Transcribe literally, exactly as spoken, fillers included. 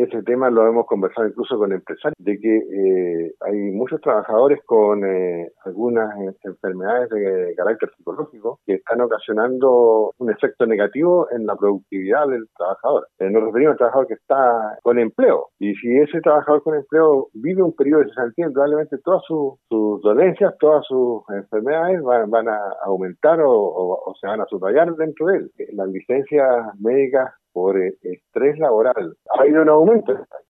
ese tema lo hemos conversado incluso con empresarios, de que eh, hay muchos trabajadores con eh, algunas enfermedades de carácter psicológico que están ocasionando un efecto negativo en la productividad del trabajador. Eh, nos referimos al trabajador que está con empleo, y si ese trabajador con empleo vive un periodo de cesantía, probablemente todas sus, sus dolencias, todas sus enfermedades van, van a aumentar o, o, o se van a subrayar dentro de él. Las licencias médicas por estrés laboral ha habido un aumento.